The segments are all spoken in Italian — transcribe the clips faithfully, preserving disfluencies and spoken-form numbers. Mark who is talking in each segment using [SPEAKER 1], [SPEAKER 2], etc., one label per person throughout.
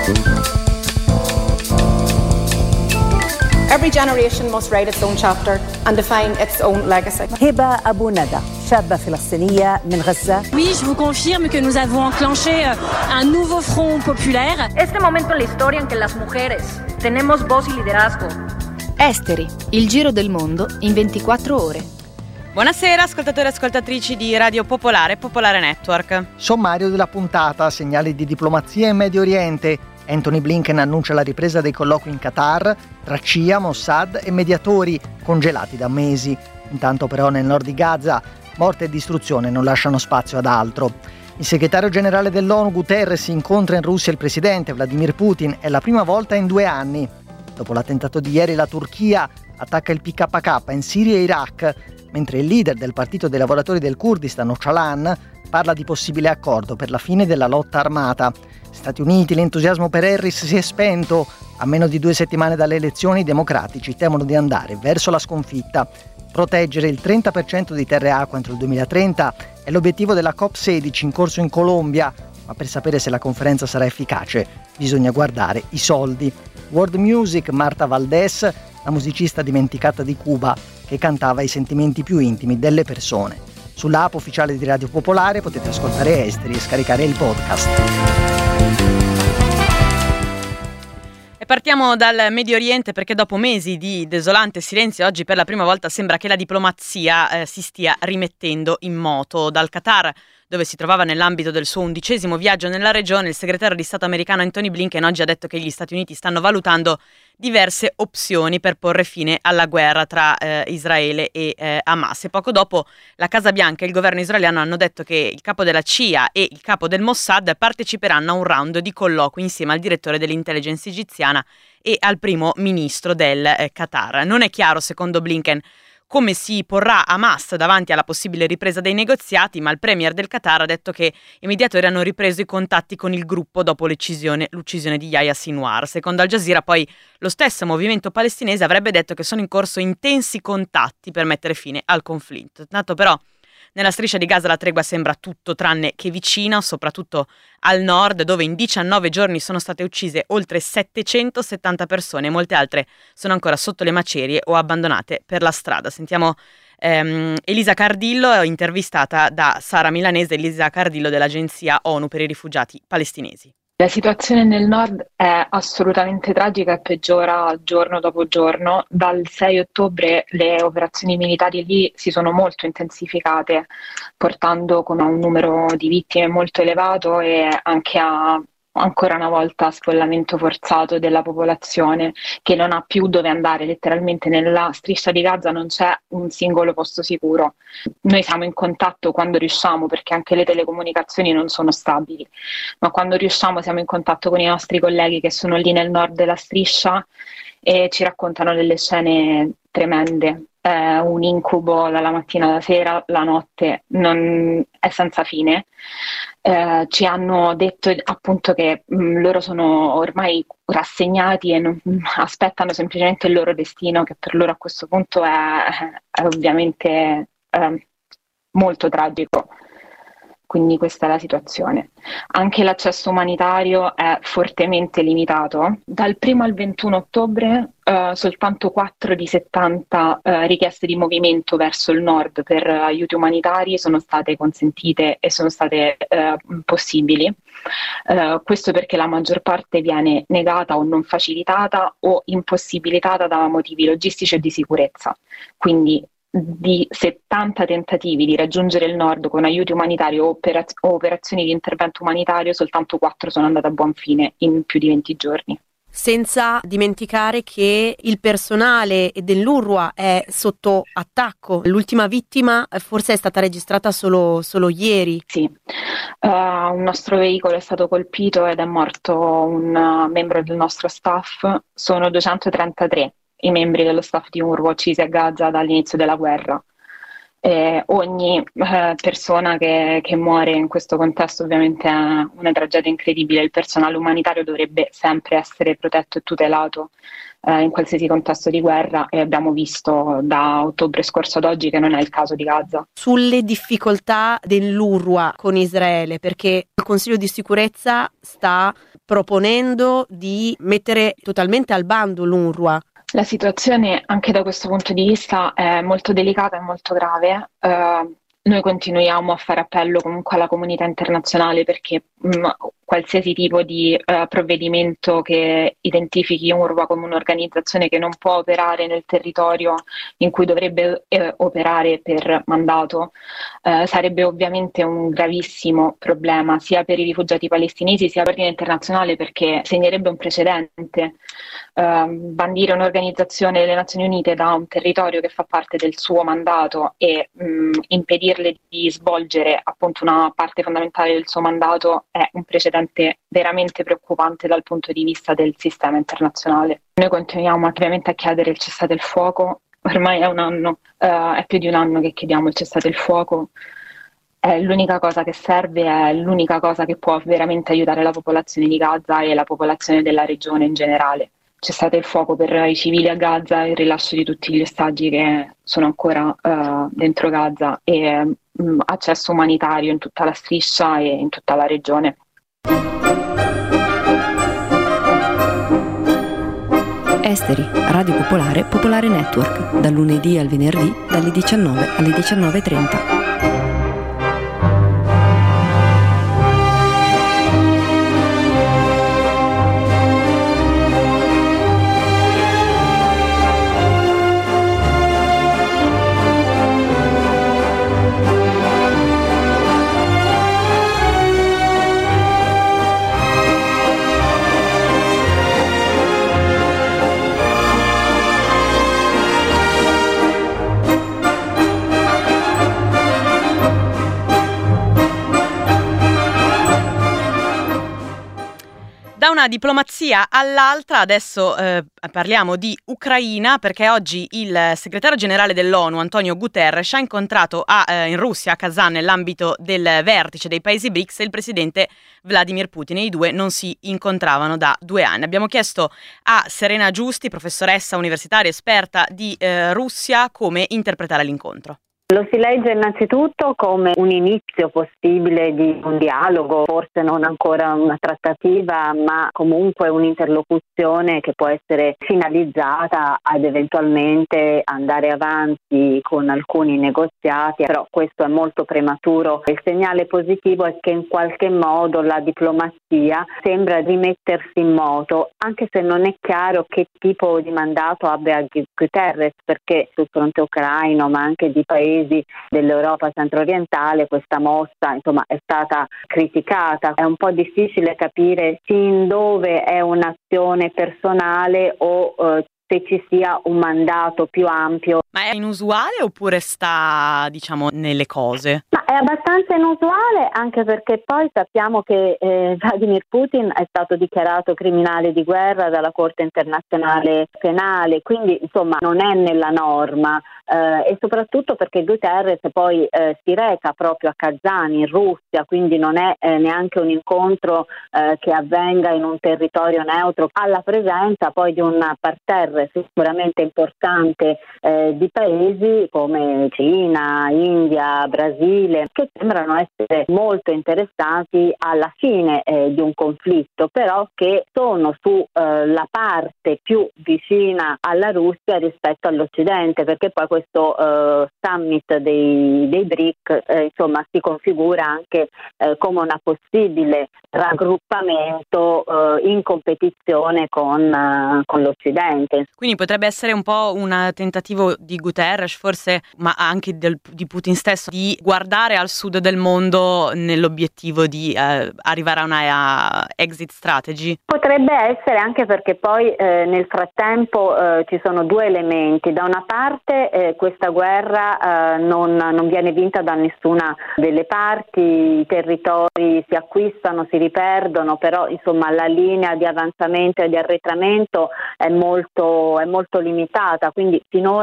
[SPEAKER 1] Every generation must write its own chapter and define its own legacy.
[SPEAKER 2] هبة أبو ندى شابة فلسطينية من غزة.
[SPEAKER 3] Oui, je vous confirme que nous avons enclenché un nouveau front populaire.
[SPEAKER 4] Este momento en la historia en que las mujeres tenemos voz y liderazgo.
[SPEAKER 5] Esteri, il giro del mondo in ventiquattro ore.
[SPEAKER 6] Buonasera ascoltatori e ascoltatrici di Radio Popolare, Popolare Network.
[SPEAKER 7] Sommario della puntata, segnali di diplomazia in Medio Oriente. Anthony Blinken annuncia la ripresa dei colloqui in Qatar tra C I A, Mossad e mediatori congelati da mesi. Intanto però nel nord di Gaza morte e distruzione non lasciano spazio ad altro. Il segretario generale dell'ONU Guterres incontra in Russia il presidente Vladimir Putin, è la prima volta in due anni. Dopo l'attentato di ieri la Turchia attacca il P K K in Siria e Iraq, mentre il leader del partito dei lavoratori del Kurdistan, Öcalan, parla di possibile accordo per la fine della lotta armata. Stati Uniti, l'entusiasmo per Harris si è spento. A meno di due settimane dalle elezioni i democratici temono di andare verso la sconfitta. Proteggere il trenta per cento di terra e acqua entro il duemilatrenta è l'obiettivo della COP sedici in corso in Colombia, ma per sapere se la conferenza sarà efficace bisogna guardare i soldi. World Music, Marta Valdés, la musicista dimenticata di Cuba, che cantava i sentimenti più intimi delle persone. Sull'app ufficiale di Radio Popolare potete ascoltare Esteri e scaricare il podcast.
[SPEAKER 6] E partiamo dal Medio Oriente perché dopo mesi di desolante silenzio oggi per la prima volta sembra che la diplomazia eh, si stia rimettendo in moto. Dal Qatar, dove si trovava nell'ambito del suo undicesimo viaggio nella regione, il segretario di Stato americano Anthony Blinken oggi ha detto che gli Stati Uniti stanno valutando diverse opzioni per porre fine alla guerra tra eh, Israele e eh, Hamas. E poco dopo la Casa Bianca e il governo israeliano hanno detto che il capo della C I A e il capo del Mossad parteciperanno a un round di colloqui insieme al direttore dell'intelligence egiziana e al primo ministro del eh, Qatar. Non è chiaro, secondo Blinken, come si porrà Hamas davanti alla possibile ripresa dei negoziati, ma il premier del Qatar ha detto che i mediatori hanno ripreso i contatti con il gruppo dopo l'uccisione, l'uccisione di Yahya Sinwar. Secondo Al Jazeera, poi, lo stesso movimento palestinese avrebbe detto che sono in corso intensi contatti per mettere fine al conflitto. Tanto però nella striscia di Gaza la tregua sembra tutto tranne che vicina, soprattutto al nord, dove in diciannove giorni sono state uccise oltre settecentosettanta persone e molte altre sono ancora sotto le macerie o abbandonate per la strada. Sentiamo ehm, Elisa Cardillo, intervistata da Sara Milanese, Elisa Cardillo dell'Agenzia ONU per i rifugiati palestinesi.
[SPEAKER 8] La situazione nel nord è assolutamente tragica e peggiora giorno dopo giorno. Dal sei ottobre le operazioni militari lì si sono molto intensificate, portando con un numero di vittime molto elevato e anche a ancora una volta sfollamento forzato della popolazione che non ha più dove andare. Letteralmente nella striscia di Gaza non c'è un singolo posto sicuro. Noi siamo in contatto quando riusciamo, perché anche le telecomunicazioni non sono stabili, ma quando riusciamo siamo in contatto con i nostri colleghi che sono lì nel nord della striscia e ci raccontano delle scene tremende. È un incubo dalla mattina alla sera, la notte non è senza fine. Eh, ci hanno detto appunto che mh, loro sono ormai rassegnati e non, aspettano semplicemente il loro destino, che per loro a questo punto è, è ovviamente eh, molto tragico. Quindi questa è la situazione. Anche l'accesso umanitario è fortemente limitato. Dal primo al ventuno ottobre eh, soltanto quattro di settanta eh, richieste di movimento verso il nord per aiuti umanitari sono state consentite e sono state eh, possibili. Eh, questo perché la maggior parte viene negata o non facilitata o impossibilitata da motivi logistici e di sicurezza. Quindi di settanta tentativi di raggiungere il nord con aiuti umanitari o, operaz- o operazioni di intervento umanitario, soltanto quattro sono andate a buon fine in più di venti giorni.
[SPEAKER 9] Senza dimenticare che il personale dell'UNRWA è sotto attacco. L'ultima vittima forse è stata registrata solo, solo ieri.
[SPEAKER 8] Sì, uh, un nostro veicolo è stato colpito ed è morto un uh, membro del nostro staff. Sono duecentotrentatré i membri dello staff di UNRWA uccisi a Gaza dall'inizio della guerra. Eh, ogni eh, persona che, che muore in questo contesto ovviamente è una tragedia incredibile. Il personale umanitario dovrebbe sempre essere protetto e tutelato, eh, in qualsiasi contesto di guerra, e abbiamo visto da ottobre scorso ad oggi che non è il caso di Gaza.
[SPEAKER 9] Sulle difficoltà dell'UNRWA con Israele, perché il Consiglio di sicurezza sta proponendo di mettere totalmente al bando l'UNRWA.
[SPEAKER 8] La situazione anche da questo punto di vista è molto delicata e molto grave. Uh, noi continuiamo a fare appello comunque alla comunità internazionale perché mh, qualsiasi tipo di uh, provvedimento che identifichi UNRWA come un'organizzazione che non può operare nel territorio in cui dovrebbe eh, operare per mandato eh, sarebbe ovviamente un gravissimo problema sia per i rifugiati palestinesi sia per l'ordine internazionale, perché segnerebbe un precedente. Uh, bandire un'organizzazione delle Nazioni Unite da un territorio che fa parte del suo mandato e mh, impedirle di svolgere appunto una parte fondamentale del suo mandato è un precedente veramente preoccupante dal punto di vista del sistema internazionale. Noi continuiamo ovviamente a chiedere il cessate il fuoco, ormai è un anno, uh, è più di un anno che chiediamo il cessate il fuoco. È l'unica cosa che serve, è l'unica cosa che può veramente aiutare la popolazione di Gaza e la popolazione della regione in generale. Cessate il fuoco per i civili a Gaza e il rilascio di tutti gli ostaggi che sono ancora uh, dentro Gaza e um, accesso umanitario in tutta la striscia e in tutta la regione.
[SPEAKER 10] Esteri, Radio Popolare, Popolare Network, dal lunedì al venerdì, dalle diciannove alle diciannove e trenta.
[SPEAKER 6] Da una diplomazia all'altra, adesso eh, parliamo di Ucraina, perché oggi il segretario generale dell'ONU, Antonio Guterres, ha incontrato a, eh, in Russia, a Kazan, nell'ambito del vertice dei paesi B R I C S, il presidente Vladimir Putin, e i due non si incontravano da due anni. Abbiamo chiesto a Serena Giusti, professoressa universitaria esperta di eh, Russia, come interpretare l'incontro.
[SPEAKER 11] Lo si legge innanzitutto come un inizio possibile di un dialogo, forse non ancora una trattativa, ma comunque un'interlocuzione che può essere finalizzata ad eventualmente andare avanti con alcuni negoziati, però questo è molto prematuro. Il segnale positivo è che in qualche modo la diplomazia sembra rimettersi in moto, anche se non è chiaro che tipo di mandato abbia Guterres, perché sul fronte ucraino, ma anche di paesi dell'Europa centro-orientale, questa mossa insomma è stata criticata. È un po' difficile capire sin dove è un'azione personale o eh, se ci sia un mandato più ampio.
[SPEAKER 6] Ma è inusuale oppure sta, diciamo, nelle cose?
[SPEAKER 11] Ma è abbastanza inusuale, anche perché poi sappiamo che eh, Vladimir Putin è stato dichiarato criminale di guerra dalla Corte internazionale penale, quindi insomma non è nella norma, eh, e soprattutto perché Guterres poi eh, si reca proprio a Kazan in Russia, quindi non è eh, neanche un incontro eh, che avvenga in un territorio neutro, alla presenza poi di un parterre sicuramente importante eh, di paesi come Cina, India, Brasile, che sembrano essere molto interessati alla fine eh, di un conflitto, però che sono sulla eh, parte più vicina alla Russia rispetto all'Occidente, perché poi questo eh, summit dei, dei B R I C eh, insomma si configura anche eh, come una possibile raggruppamento eh, in competizione con, eh, con l'Occidente.
[SPEAKER 6] Quindi potrebbe essere un po' un tentativo di Guterres, forse, ma anche del, di Putin stesso, di guardare al sud del mondo nell'obiettivo di eh, arrivare a una uh, exit strategy?
[SPEAKER 11] Potrebbe essere, anche perché poi eh, nel frattempo eh, ci sono due elementi. Da una parte eh, questa guerra eh, non, non viene vinta da nessuna delle parti, i territori si acquistano, si riperdono, però insomma la linea di avanzamento e di arretramento è molto, è molto limitata, quindi finora sul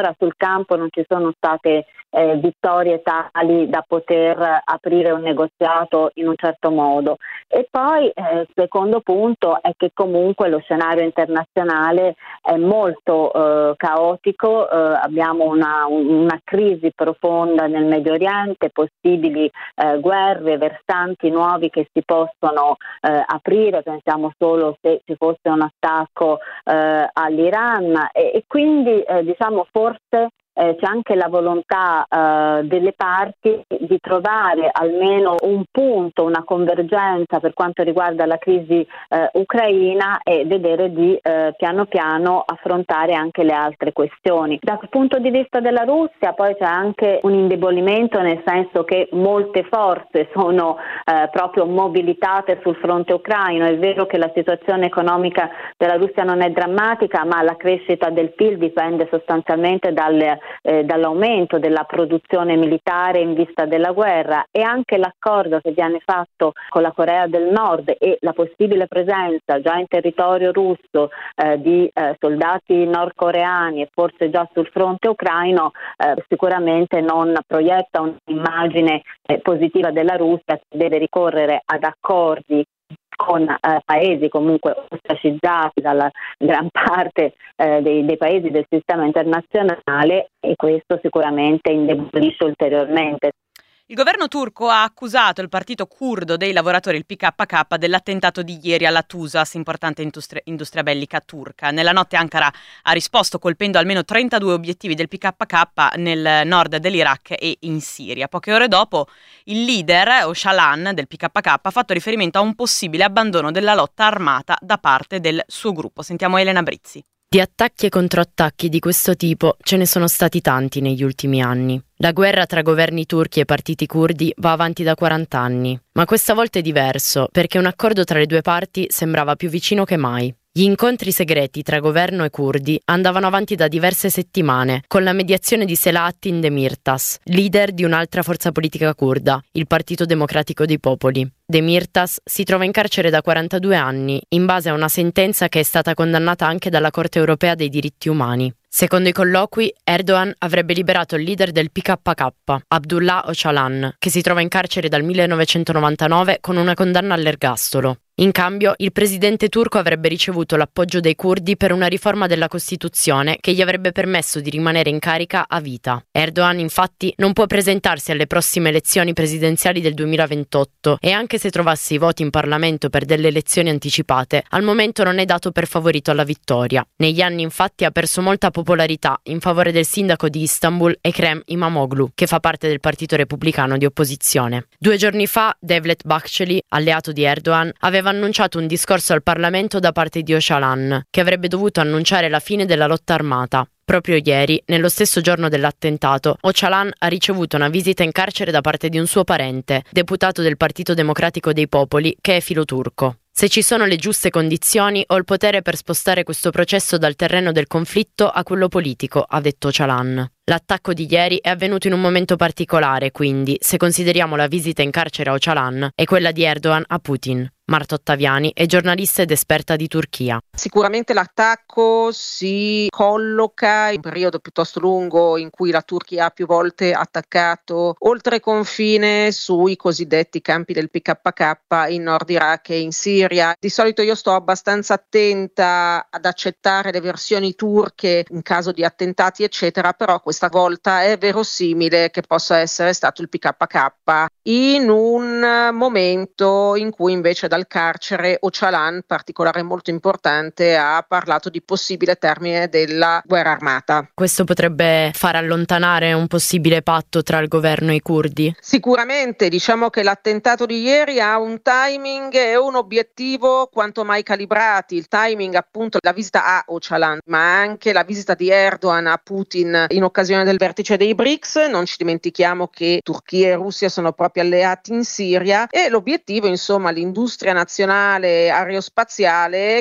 [SPEAKER 11] campo non ci sono state eh, vittorie tali da poter aprire un negoziato in un certo modo. E poi eh, il secondo punto è che comunque lo scenario internazionale è molto eh, caotico, eh, abbiamo una, una crisi profonda nel Medio Oriente, possibili eh, guerre, versanti nuovi che si possono eh, aprire, pensiamo solo se ci fosse un attacco eh, all'Iran e, e quindi eh, diciamo forse Eh, c'è anche la volontà eh, delle parti di trovare almeno un punto, una convergenza per quanto riguarda la crisi eh, ucraina e vedere di eh, piano piano affrontare anche le altre questioni. Dal punto di vista della Russia poi c'è anche un indebolimento, nel senso che molte forze sono eh, proprio mobilitate sul fronte ucraino. È vero che la situazione economica della Russia non è drammatica, ma la crescita del P I L dipende sostanzialmente dalle Eh, dall'aumento della produzione militare in vista della guerra, e anche l'accordo che viene fatto con la Corea del Nord e la possibile presenza già in territorio russo eh, di eh, soldati nordcoreani e forse già sul fronte ucraino eh, sicuramente non proietta un'immagine eh, positiva della Russia, che deve ricorrere ad accordi con eh, paesi comunque ostracizzati dalla gran parte eh, dei, dei paesi del sistema internazionale, e questo sicuramente indebolisce ulteriormente.
[SPEAKER 6] Il governo turco ha accusato il partito curdo dei lavoratori, il P K K, dell'attentato di ieri alla TUSAS, importante industria, industria bellica turca. Nella notte Ankara ha risposto colpendo almeno trentadue obiettivi del P K K nel nord dell'Iraq e in Siria. Poche ore dopo il leader Öcalan del P K K ha fatto riferimento a un possibile abbandono della lotta armata da parte del suo gruppo. Sentiamo Elena Brizzi.
[SPEAKER 12] Di attacchi e controattacchi di questo tipo ce ne sono stati tanti negli ultimi anni. La guerra tra governi turchi e partiti curdi va avanti da quaranta anni, ma questa volta è diverso perché un accordo tra le due parti sembrava più vicino che mai. Gli incontri segreti tra governo e curdi andavano avanti da diverse settimane, con la mediazione di Selahattin Demirtas, leader di un'altra forza politica curda, il Partito Democratico dei Popoli. Demirtas si trova in carcere da quarantadue anni, in base a una sentenza che è stata condannata anche dalla Corte Europea dei Diritti Umani. Secondo i colloqui, Erdogan avrebbe liberato il leader del P K K, Abdullah Öcalan, che si trova in carcere dal millenovecentonovantanove con una condanna all'ergastolo. In cambio, il presidente turco avrebbe ricevuto l'appoggio dei curdi per una riforma della Costituzione che gli avrebbe permesso di rimanere in carica a vita. Erdogan, infatti, non può presentarsi alle prossime elezioni presidenziali del duemilaventotto e anche se trovasse i voti in Parlamento per delle elezioni anticipate, al momento non è dato per favorito alla vittoria. Negli anni, infatti, ha perso molta popolarità in favore del sindaco di Istanbul, Ekrem Imamoglu, che fa parte del partito repubblicano di opposizione. Due giorni fa, Devlet Bahçeli, alleato di Erdogan, aveva annunciato un discorso al Parlamento da parte di Öcalan, che avrebbe dovuto annunciare la fine della lotta armata. Proprio ieri, nello stesso giorno dell'attentato, Öcalan ha ricevuto una visita in carcere da parte di un suo parente, deputato del Partito Democratico dei Popoli, che è filoturco. Se ci sono le giuste condizioni, ho il potere per spostare questo processo dal terreno del conflitto a quello politico, ha detto Öcalan. L'attacco di ieri è avvenuto in un momento particolare, quindi, se consideriamo la visita in carcere a Öcalan e quella di Erdogan a Putin. Marta Ottaviani è giornalista ed esperta di Turchia.
[SPEAKER 13] Sicuramente l'attacco si colloca in un periodo piuttosto lungo in cui la Turchia ha più volte attaccato oltre confine sui cosiddetti campi del P K K in Nord Iraq e in Siria. Di solito io sto abbastanza attenta ad accettare le versioni turche in caso di attentati eccetera, però questa volta è verosimile che possa essere stato il P K K in un momento in cui invece dal carcere Öcalan, particolare molto importante, ha parlato di possibile termine della guerra armata.
[SPEAKER 12] Questo potrebbe far allontanare un possibile patto tra il governo e i curdi?
[SPEAKER 13] Sicuramente, diciamo che l'attentato di ieri ha un timing e un obiettivo quanto mai calibrati. Il timing appunto la visita a Öcalan, ma anche la visita di Erdogan a Putin in occasione del vertice dei B R I C S. Non ci dimentichiamo che Turchia e Russia sono proprio alleati in Siria e l'obiettivo insomma l'industria nazionale aerospaziale che collabora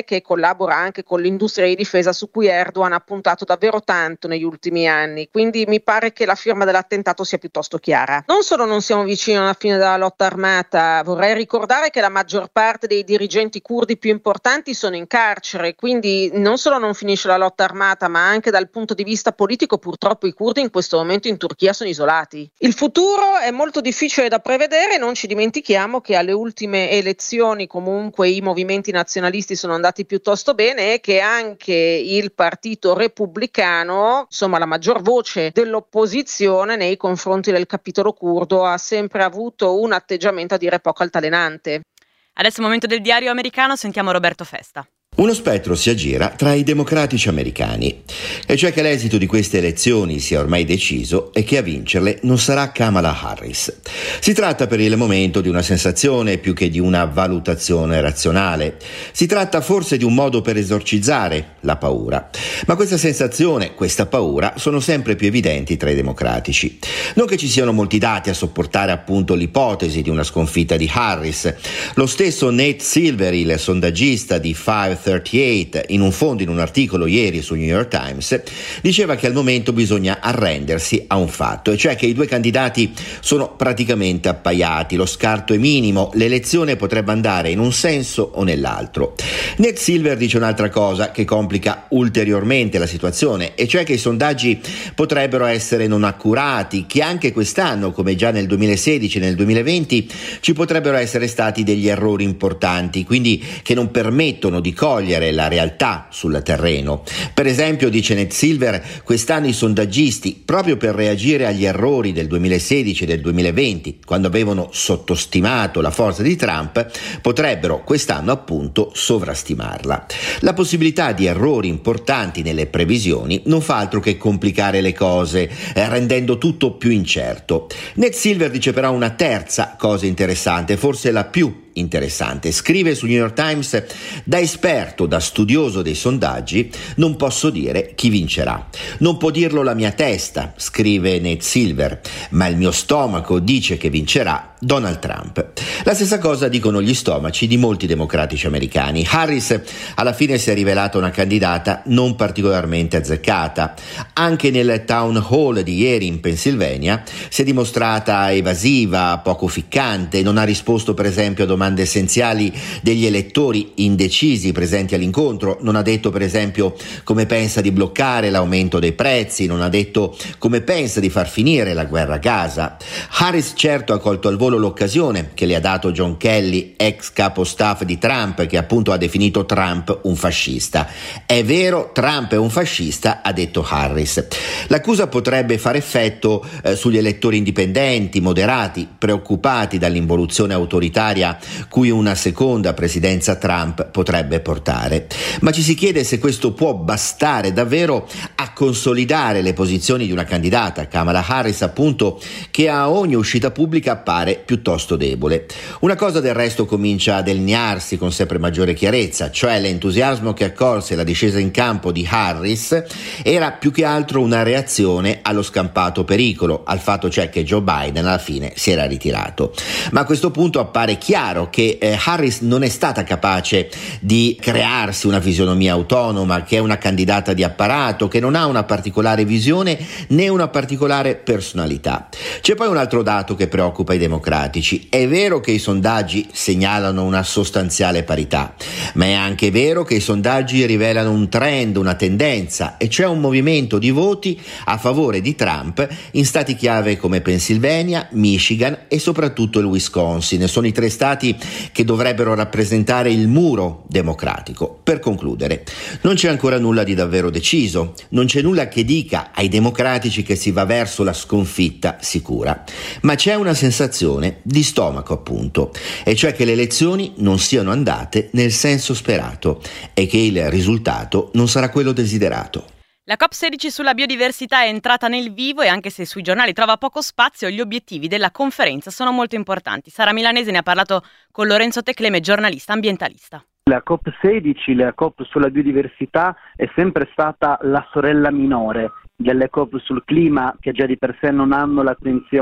[SPEAKER 13] collabora anche con l'industria di difesa su cui Erdogan ha puntato davvero tanto negli ultimi anni, quindi mi pare che la firma dell'attentato sia piuttosto chiara. Non solo non siamo vicini alla fine della lotta armata, vorrei ricordare che la maggior parte dei dirigenti curdi più importanti sono in carcere, quindi non solo non finisce la lotta armata, ma anche dal punto di vista politico purtroppo i curdi in questo momento in Turchia sono isolati. Il futuro è molto difficile da prevedere, non ci dimentichiamo che alle ultime elezioni comunque i movimenti nazionalisti sono andati piuttosto bene e che anche il partito repubblicano, insomma la maggior voce dell'opposizione nei confronti del capitolo curdo, ha sempre avuto un atteggiamento a dire poco altalenante.
[SPEAKER 6] Adesso è il momento del diario americano, sentiamo Roberto Festa.
[SPEAKER 14] Uno spettro si aggira tra i democratici americani, e cioè che l'esito di queste elezioni sia ormai deciso e che a vincerle non sarà Kamala Harris. Si tratta per il momento di una sensazione più che di una valutazione razionale. Si tratta forse di un modo per esorcizzare la paura. Ma questa sensazione, questa paura, sono sempre più evidenti tra i democratici. Non che ci siano molti dati a sopportare appunto l'ipotesi di una sconfitta di Harris. Lo stesso Nate Silver, il sondaggista di five thirty-eight, in un fondo in un articolo ieri su New York Times, diceva che al momento bisogna arrendersi a un fatto, e cioè che i due candidati sono praticamente appaiati, lo scarto è minimo, l'elezione potrebbe andare in un senso o nell'altro. Nate Silver dice un'altra cosa che complica ulteriormente la situazione, e cioè che i sondaggi potrebbero essere non accurati, che anche quest'anno, come già nel duemilasedici e nel duemilaventi, ci potrebbero essere stati degli errori importanti, quindi che non permettono di cogliere la realtà sul terreno. Per esempio, dice Nate Silver, quest'anno i sondaggisti, proprio per reagire agli errori del duemilasedici e del duemilaventi, quando avevano sottostimato la forza di Trump, potrebbero quest'anno appunto sovrastimarla. La possibilità di errori importanti nelle previsioni non fa altro che complicare le cose, eh, rendendo tutto più incerto. Nate Silver dice però una terza cosa interessante, forse la più interessante. Scrive su New York Times: da esperto, da studioso dei sondaggi, non posso dire chi vincerà. Non può dirlo la mia testa, scrive Nate Silver, ma il mio stomaco dice che vincerà Donald Trump. La stessa cosa dicono gli stomaci di molti democratici americani. Harris alla fine si è rivelata una candidata non particolarmente azzeccata. Anche nel town hall di ieri in Pennsylvania si è dimostrata evasiva, poco ficcante, non ha risposto per esempio a domande essenziali degli elettori indecisi presenti all'incontro, non ha detto per esempio come pensa di bloccare l'aumento dei prezzi, non ha detto come pensa di far finire la guerra a Gaza. Harris certo ha colto al volo l'occasione che le ha dato John Kelly, ex capo staff di Trump, che appunto ha definito Trump un fascista. È vero, Trump è un fascista, ha detto Harris. L'accusa potrebbe fare effetto eh, sugli elettori indipendenti, moderati, preoccupati dall'involuzione autoritaria cui una seconda presidenza Trump potrebbe portare. Ma ci si chiede se questo può bastare davvero a consolidare le posizioni di una candidata, Kamala Harris appunto, che a ogni uscita pubblica appare piuttosto debole. Una cosa del resto comincia a delinearsi con sempre maggiore chiarezza, cioè l'entusiasmo che accolse la discesa in campo di Harris era più che altro una reazione allo scampato pericolo, al fatto cioè che Joe Biden alla fine si era ritirato. Ma a questo punto appare chiaro che eh, Harris non è stata capace di crearsi una fisionomia autonoma, che è una candidata di apparato, che non ha una particolare visione né una particolare personalità. C'è poi un altro dato che preoccupa i democratici. È vero che i sondaggi segnalano una sostanziale parità, ma è anche vero che i sondaggi rivelano un trend, una tendenza, e cioè un movimento di voti a favore di Trump in stati chiave come Pennsylvania, Michigan e soprattutto il Wisconsin. Sono i tre stati che dovrebbero rappresentare il muro democratico. Per concludere, non c'è ancora nulla di davvero deciso, non c'è nulla che dica ai democratici che si va verso la sconfitta sicura, ma c'è una sensazione di stomaco appunto, e cioè che le elezioni non siano andate nel senso sperato e che il risultato non sarà quello desiderato.
[SPEAKER 6] La COP sedici sulla biodiversità è entrata nel vivo e anche se sui giornali trova poco spazio, gli obiettivi della conferenza sono molto importanti. Sara Milanese ne ha parlato con Lorenzo Tecleme, giornalista ambientalista.
[SPEAKER 15] La COP sedici, la COP sulla biodiversità, è sempre stata la sorella minore delle COP sul clima, che già di per sé non hanno l'attenzione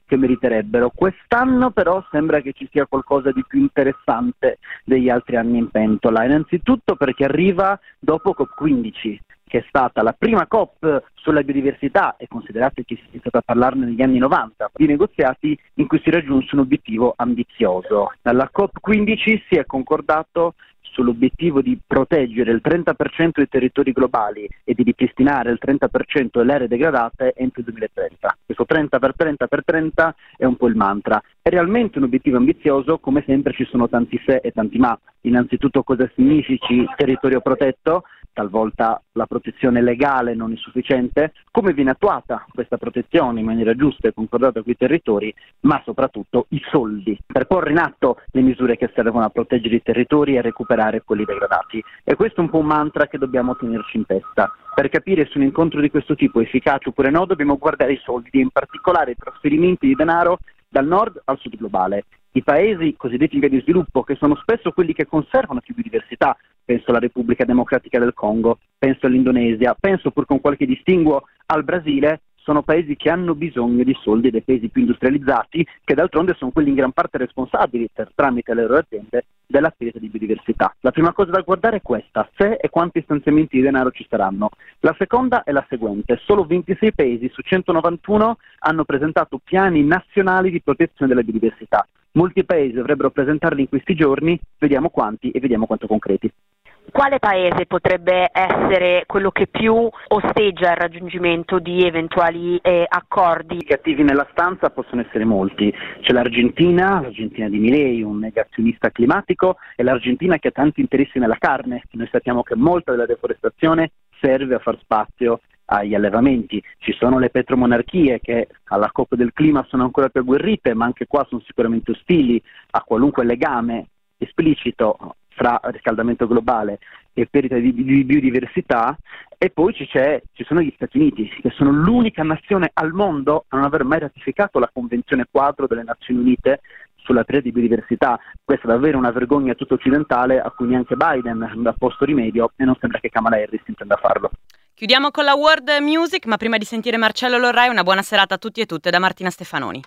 [SPEAKER 15] che meriterebbero. Quest'anno però sembra che ci sia qualcosa di più interessante degli altri anni in pentola, innanzitutto perché arriva dopo COP quindici, che è stata la prima COP sulla biodiversità, e considerate che si è iniziato a parlarne negli anni novanta, di negoziati in cui si raggiunse un obiettivo ambizioso. Dalla COP quindici si è concordato sull'obiettivo di proteggere il trenta per cento dei territori globali e di ripristinare il trenta per cento delle aree degradate entro il duemilatrenta. Questo trenta per trenta per trenta è un po' il mantra. È realmente un obiettivo ambizioso, come sempre ci sono tanti se e tanti ma. Innanzitutto cosa significhi territorio protetto? Talvolta la protezione legale non è sufficiente, come viene attuata questa protezione in maniera giusta e concordata con i territori, ma soprattutto i soldi per porre in atto le misure che servono a proteggere i territori e a recuperare quelli degradati. E questo è un po' un mantra che dobbiamo tenerci in testa. Per capire se un incontro di questo tipo è efficace oppure no, dobbiamo guardare i soldi e in particolare i trasferimenti di denaro dal nord al sud globale. I paesi cosiddetti in via di sviluppo, che sono spesso quelli che conservano più biodiversità, penso alla Repubblica Democratica del Congo, penso all'Indonesia, penso pur con qualche distinguo al Brasile, sono paesi che hanno bisogno di soldi dei paesi più industrializzati, che d'altronde sono quelli in gran parte responsabili, per, tramite le loro aziende, della perdita di biodiversità. La prima cosa da guardare è questa, se e quanti stanziamenti di denaro ci saranno. La seconda è la seguente, solo ventisei paesi su centonovantuno hanno presentato piani nazionali di protezione della biodiversità. Molti paesi dovrebbero presentarli in questi giorni, vediamo quanti e vediamo quanto concreti.
[SPEAKER 16] Quale paese potrebbe essere quello che più osteggia il raggiungimento di eventuali eh, accordi?
[SPEAKER 15] I cattivi nella stanza possono essere molti. C'è l'Argentina, l'Argentina di Milei, un negazionista climatico, e l'Argentina che ha tanti interessi nella carne. Noi sappiamo che molta della deforestazione serve a far spazio agli allevamenti. Ci sono le petromonarchie che alla COP del clima sono ancora più agguerrite, ma anche qua sono sicuramente ostili a qualunque legame esplicito fra riscaldamento globale e perdita di, di biodiversità. E poi ci, c'è, ci sono gli Stati Uniti, che sono l'unica nazione al mondo a non aver mai ratificato la Convenzione quadro delle Nazioni Unite sulla perdita di biodiversità. Questa è davvero una vergogna tutta occidentale a cui neanche Biden ha posto rimedio, e non sembra che Kamala Harris intenda farlo.
[SPEAKER 6] Chiudiamo con la World Music, ma prima di sentire Marcello Lorrai, una buona serata a tutti e tutte da Martina Stefanoni.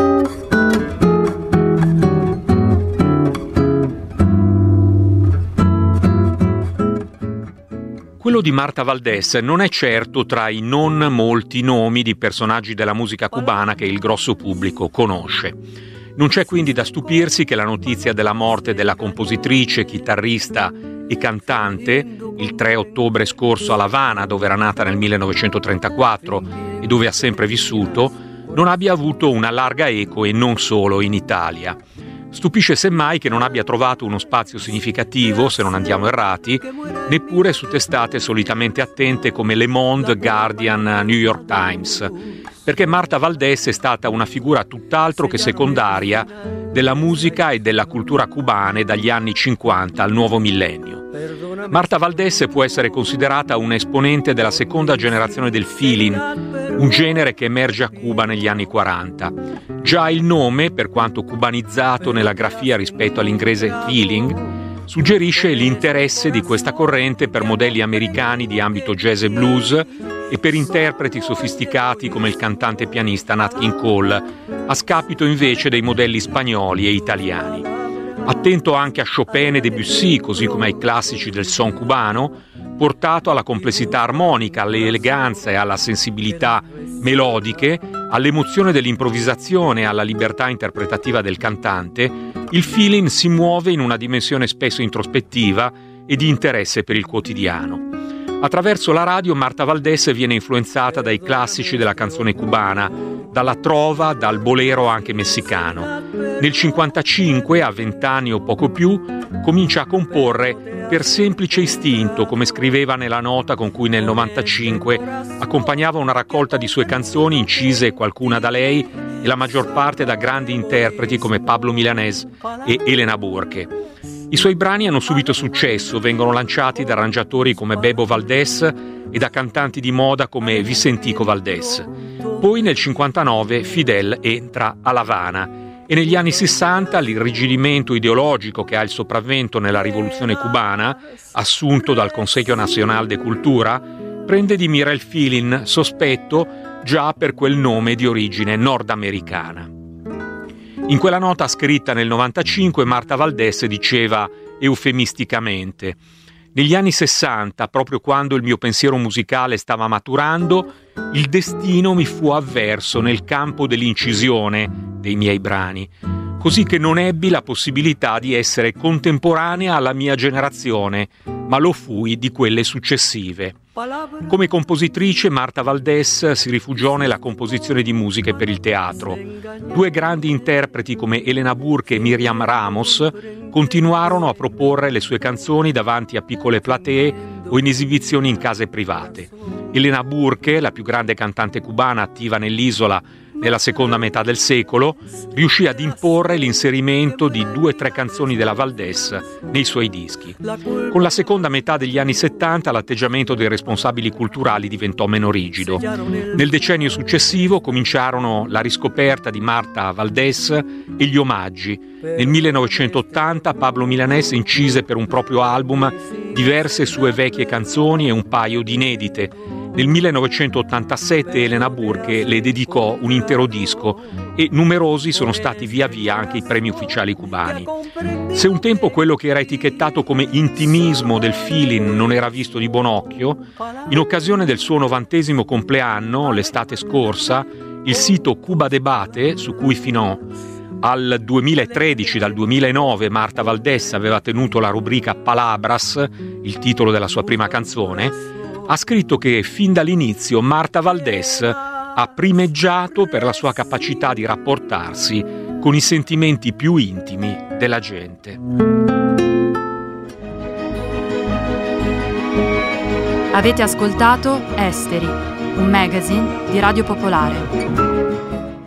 [SPEAKER 17] Quello di Marta Valdés non è certo tra i non molti nomi di personaggi della musica cubana che il grosso pubblico conosce. Non c'è quindi da stupirsi che la notizia della morte della compositrice, chitarrista e cantante, il tre ottobre scorso a La Habana, dove era nata nel millenovecentotrentaquattro e dove ha sempre vissuto, non abbia avuto una larga eco, e non solo in Italia. Stupisce semmai che non abbia trovato uno spazio significativo, se non andiamo errati, neppure su testate solitamente attente come Le Monde, Guardian, New York Times, perché Marta Valdés è stata una figura tutt'altro che secondaria della musica e della cultura cubane dagli anni cinquanta al nuovo millennio. Marta Valdés può essere considerata un esponente della seconda generazione del feeling, un genere che emerge a Cuba negli anni quaranta. Già il nome, per quanto cubanizzato nella grafia rispetto all'inglese feeling, suggerisce l'interesse di questa corrente per modelli americani di ambito jazz e blues e per interpreti sofisticati come il cantante e pianista Nat King Cole, a scapito invece dei modelli spagnoli e italiani. Attento anche a Chopin e Debussy, così come ai classici del son cubano, portato alla complessità armonica, all'eleganza e alla sensibilità melodiche, all'emozione dell'improvvisazione e alla libertà interpretativa del cantante, il feeling si muove in una dimensione spesso introspettiva e di interesse per il quotidiano. Attraverso la radio Marta Valdés viene influenzata dai classici della canzone cubana, dalla trova, dal bolero anche messicano. Nel cinquantacinque, a vent'anni o poco più, comincia a comporre per semplice istinto, come scriveva nella nota con cui nel novantacinque accompagnava una raccolta di sue canzoni incise qualcuna da lei e la maggior parte da grandi interpreti come Pablo Milanés e Elena Burke. I suoi brani hanno subito successo, vengono lanciati da arrangiatori come Bebo Valdés e da cantanti di moda come Vicentico Valdés. Poi nel cinquantanove Fidel entra a La Habana e negli anni sessanta l'irrigidimento ideologico che ha il sopravvento nella rivoluzione cubana, assunto dal Consejo Nacional de Cultura, prende di mira il feeling sospetto già per quel nome di origine nordamericana. In quella nota scritta nel novantacinque Marta Valdés diceva eufemisticamente: negli anni sessanta, proprio quando il mio pensiero musicale stava maturando, il destino mi fu avverso nel campo dell'incisione dei miei brani, così che non ebbi la possibilità di essere contemporanea alla mia generazione, ma lo fui di quelle successive. Come compositrice, Marta Valdés si rifugiò nella composizione di musiche per il teatro. Due grandi interpreti come Elena Burke e Miriam Ramos continuarono a proporre le sue canzoni davanti a piccole platee o in esibizioni in case private. Elena Burke, la più grande cantante cubana attiva nell'isola nella seconda metà del secolo, riuscì ad imporre l'inserimento di due o tre canzoni della Valdés nei suoi dischi. Con la seconda metà degli anni settanta l'atteggiamento dei responsabili culturali diventò meno rigido. Nel decennio successivo cominciarono la riscoperta di Marta Valdés e gli omaggi. Nel millenovecentottanta Pablo Milanés incise per un proprio album diverse sue vecchie canzoni e un paio di inedite. Nel millenovecentottantasette Elena Burke le dedicò un intero disco e numerosi sono stati via via anche i premi ufficiali cubani. Se un tempo quello che era etichettato come intimismo del feeling non era visto di buon occhio, in occasione del suo novantesimo compleanno, l'estate scorsa, il sito Cuba Debate, su cui fino al duemilatredici, dal duemilanove, Marta Valdés aveva tenuto la rubrica Palabras, il titolo della sua prima canzone, ha scritto che fin dall'inizio Marta Valdés ha primeggiato per la sua capacità di rapportarsi con i sentimenti più intimi della gente.
[SPEAKER 18] Avete ascoltato Esteri, un magazine di Radio Popolare.